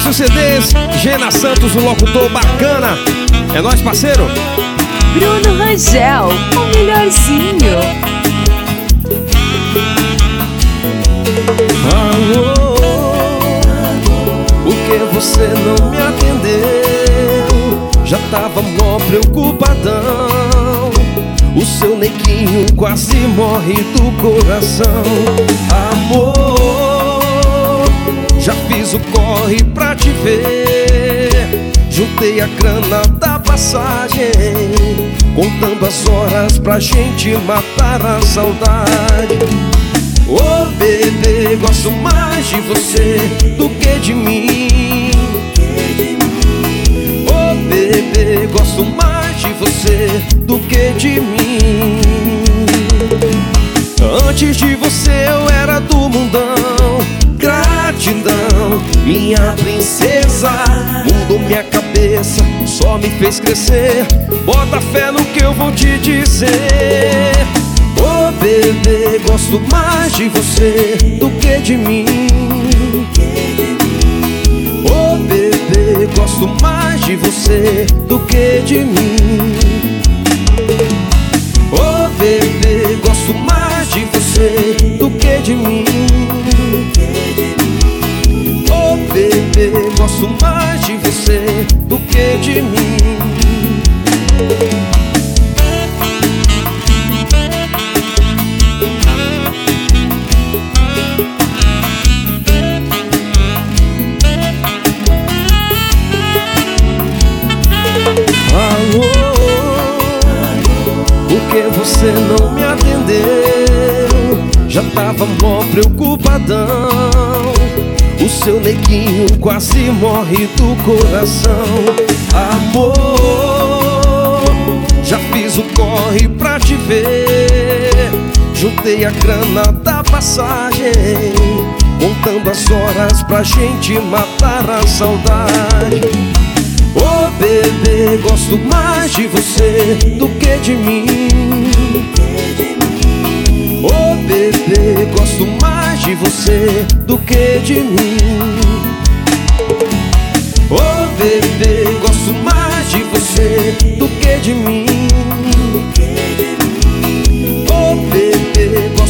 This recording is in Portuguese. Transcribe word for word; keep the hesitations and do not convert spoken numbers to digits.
Maurício C Ds, Gena Santos, o locutor bacana. É nóis, parceiro. Bruno Rangel, o melhorzinho. Alô, por que você não me atendeu? Já tava mó preocupadão. O seu neguinho quase morre do coração. Amor, já fiz o corre pra te ver. Juntei a grana da passagem, contando as horas pra gente matar a saudade. Ô oh, bebê, gosto mais de você do que de mim. Ô oh, bebê, gosto mais de você do que de mim. Antes de você eu era do mundão. Gratidão, minha princesa, mudou minha cabeça, só me fez crescer. Bota fé no que eu vou te dizer. Ô oh, bebê, gosto mais de você do que de mim. Ô oh, bebê, gosto mais de você do que de mim. Ô oh, bebê, gosto mais de você do que de mim. Ô oh, bebê, gosto mais de você do que de mim. Alô, por que você não me atendeu? Já tava mó preocupadão. O seu neguinho quase morre do coração. Amor, já fiz o corre pra te ver. Juntei a grana da passagem, contando as horas pra gente matar a saudade. Ô oh, bebê, gosto mais de você do que de mim. Ô oh, bebê, gosto mais de você do que de mim. Ô oh, bebê, gosto mais de você do que de mim. Ô oh, bebê,